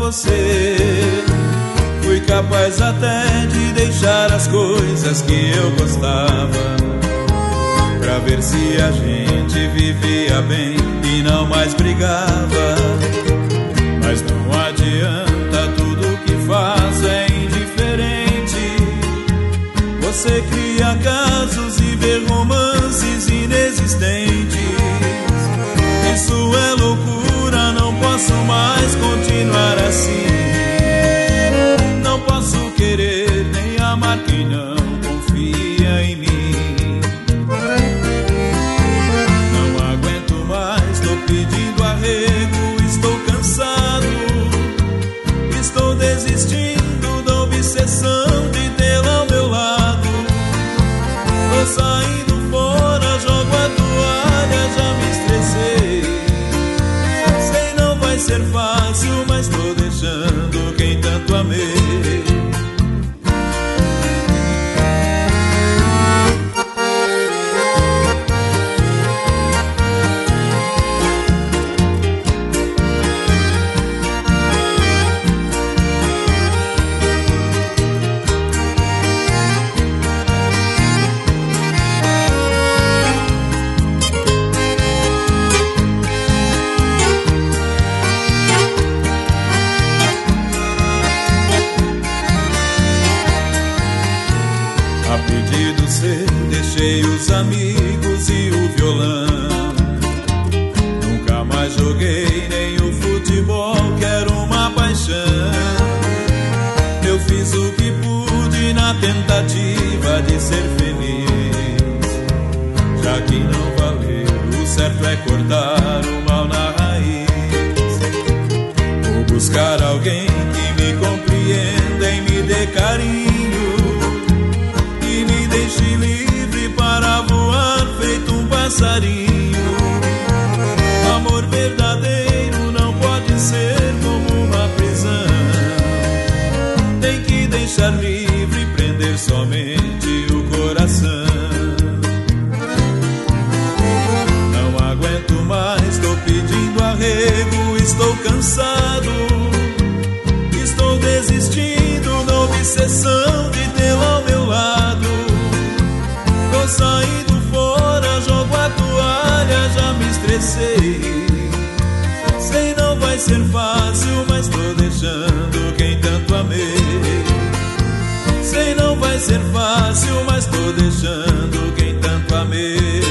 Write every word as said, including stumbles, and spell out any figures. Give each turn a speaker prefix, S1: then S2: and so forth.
S1: você. Fui capaz até de deixar as coisas que eu gostava, pra ver se a gente vivia bem e não mais brigava. Mas não adianta, tudo que faz é indiferente. Você cria casos e vê romances inexistentes. Isso é loucura, não posso mais continuar assim. Não posso querer nem amar quem não confia em mim. Não aguento mais, tô pedindo arrego, estou cansado. Estou desistindo da obsessão de tê-la ao meu lado. Tô saindo fora, jogo a toalha, já me estressei. Sei não vai ser fácil, mas tô deixando quem tanto amei. Deixei os amigos e o violão. Nunca mais joguei nem o futebol, que era uma paixão. Eu fiz o que pude na tentativa de ser feliz. Já que não valeu, o certo é cortar o mal na raiz. Vou buscar alguém que me compreenda e me dê carinho, e me deixe livre para voar feito um passarinho. Amor verdadeiro não pode ser como uma prisão. Tem que deixar livre, prender somente o coração. Não aguento mais, tô pedindo arrego, estou cansado. Estou desistindo da obsessão de tê-la ao meu lado. Tô saindo fora, jogo a toalha, já me estressei. Sei não vai ser fácil, mas tô deixando quem tanto amei. Sei não vai ser fácil, mas tô deixando quem tanto amei.